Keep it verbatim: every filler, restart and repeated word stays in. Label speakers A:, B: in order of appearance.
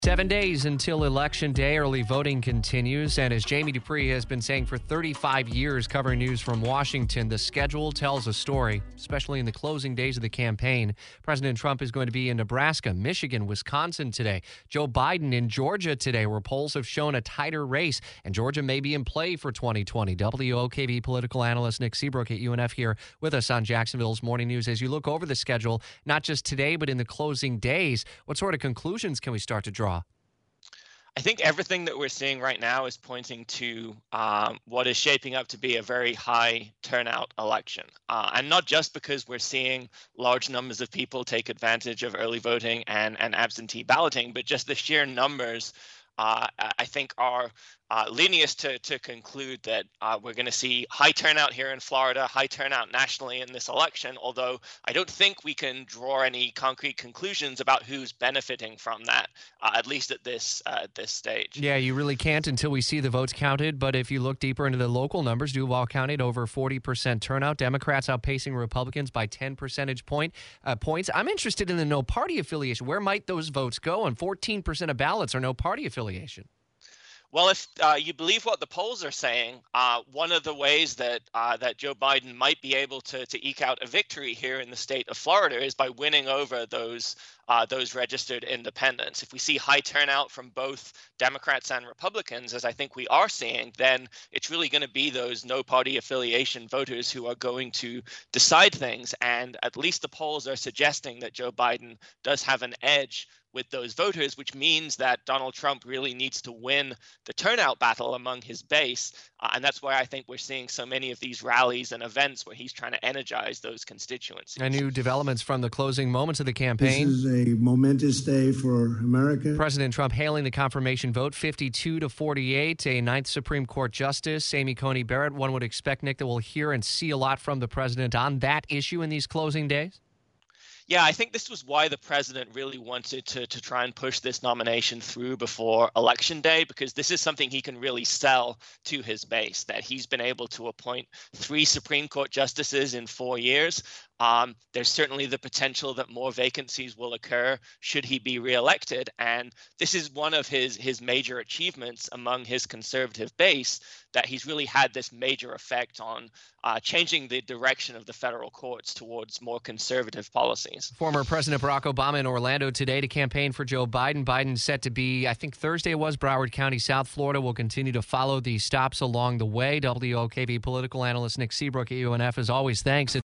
A: Seven days until Election Day, early voting continues. And as Jamie Dupree has been saying for thirty-five years covering news from Washington, the schedule tells a story, especially in the closing days of the campaign. President Trump is going to be in Nebraska, Michigan, Wisconsin today. Joe Biden in Georgia today, where polls have shown a tighter race. And Georgia may be in play for twenty twenty. W O K V political analyst Nick Seabrook at U N F here with us on Jacksonville's Morning News. As you look over the schedule, not just today, but in the closing days, what sort of conclusions can we start to draw?
B: I think everything that we're seeing right now is pointing to um, what is shaping up to be a very high turnout election. Uh, and not just because we're seeing large numbers of people take advantage of early voting and, and absentee balloting, but just the sheer numbers Uh, I think are uh, leading us to, to conclude that uh, we're going to see high turnout here in Florida, high turnout nationally in this election, although I don't think we can draw any concrete conclusions about who's benefiting from that, uh, at least at this uh, at this stage.
A: Yeah, you really can't until we see the votes counted. But if you look deeper into the local numbers, Duval counted over forty percent turnout. Democrats outpacing Republicans by ten percentage point uh, points. I'm interested in the no party affiliation. Where might those votes go? And fourteen percent of ballots are no party affiliation.
B: Well, if uh, you believe what the polls are saying, uh, one of the ways that uh, that Joe Biden might be able to to eke out a victory here in the state of Florida is by winning over those uh, those registered independents. If we see high turnout from both Democrats and Republicans, as I think we are seeing, then it's really going to be those no party affiliation voters who are going to decide things. And at least the polls are suggesting that Joe Biden does have an edge with those voters, which means that Donald Trump really needs to win the turnout battle among his base. Uh, and that's why I think we're seeing so many of these rallies and events where he's trying to energize those constituencies.
A: And new developments from the closing moments of the campaign.
C: This is a momentous day for America.
A: President Trump hailing the confirmation vote, fifty-two to forty-eight. A ninth Supreme Court Justice, Amy Coney Barrett. One would expect, Nick, that we'll hear and see a lot from the president on that issue in these closing days.
B: Yeah, I think this was why the president really wanted to to try and push this nomination through before Election Day, because this is something he can really sell to his base, that he's been able to appoint three Supreme Court justices in four years. Um, there's certainly the potential that more vacancies will occur should he be reelected. And this is one of his, his major achievements among his conservative base, that he's really had this major effect on uh, changing the direction of the federal courts towards more conservative policies.
A: Former President Barack Obama in Orlando today to campaign for Joe Biden. Biden set to be, I think Thursday was, Broward County, South Florida. Will continue to follow the stops along the way. W O K V political analyst Nick Seabrook at U N F, as always, thanks.